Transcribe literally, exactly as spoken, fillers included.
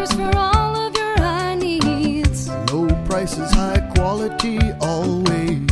Stores for all of your high needs. Low prices, high quality always.